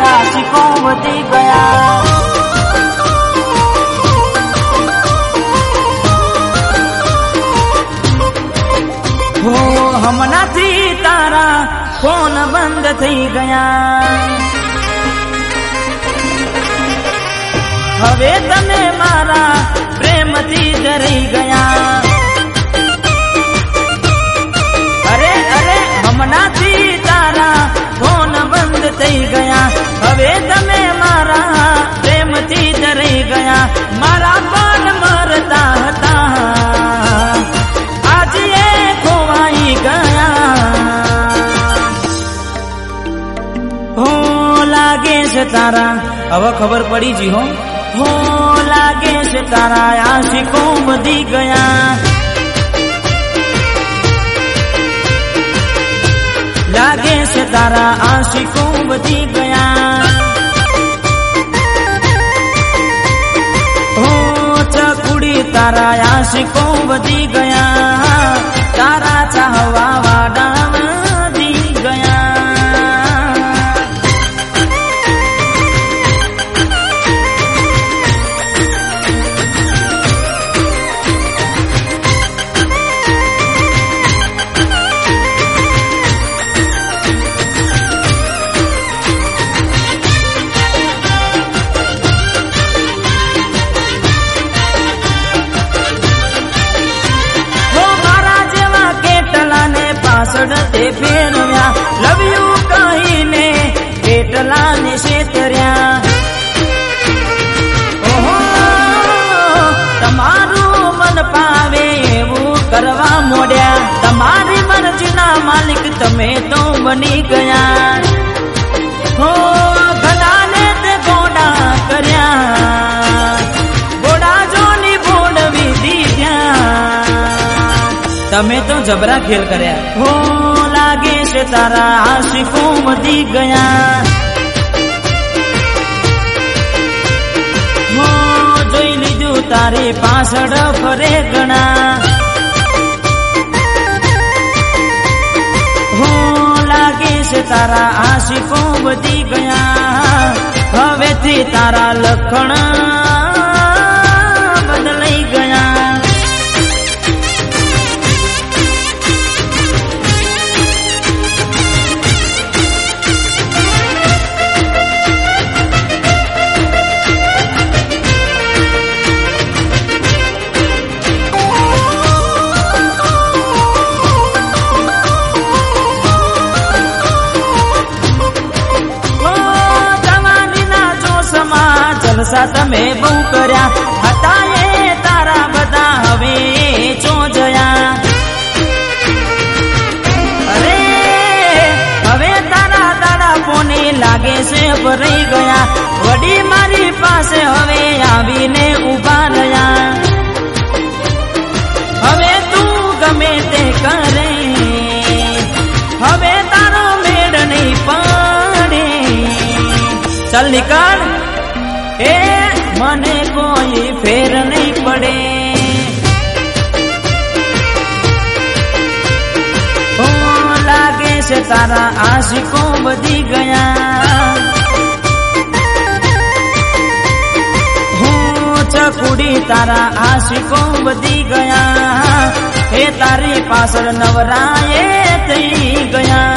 आशिकों वधी गया। हो हमनाथी तारा फोन बंद थी गया। हवे तने मारा प्रेम थी डरी गया। अरे अरे हमनाथी तारा फोन बंद थी गया। हवे तने मारा प्रेम थी डरी गया। मारा बाल मरता था आज ये खोवाई गया। हो लागे से तारा अब खबर पड़ी जी हो लागे से तारा आशिकों वधी गया। लागे से तारा आशिकों वधी गया। हो चकुड़ी तारा आशिकों वधी गया। तारा चाहवा वाड़ा वधी गया। पासड़ते फेरव्या लव यू कहीने पेटला ने शेतर्या। ओहो तमारू मन पावे एवं करवा मोड्या। तमारी मर्जीना मालिक तमे तो बनी गया। हो गदाने ते गोड़ा कर्या गोड़ा जोनी बोडवी दीध्या। तमे तो जबरा खेल कर्या। हो लागे से तारा आशिकों वधी गया। हो जोई लीधु तारे पासड़ फरे गणा। हो लागे से तारा आशिकों वधी गया। हवे थी तारा लखण बदलाई गया। जलसा तमे बहु कर्या हता ये तारा बदा हवे चो जया। अरे हवे तारा दादा पोने लागे से भराई गया। वडी मारी पासे हवे आवीने उभा रया। हवे तू गमे ते करे हवे तारो मेड़ नहीं पड़े। चल निकल ए मने कोई फेर नहीं पड़े। हो लागे से तारा आशिकों वधी गया। हो चकुड़ी तारा आशिकों वधी गया। हे तारी पासड़ नवराए थई गया।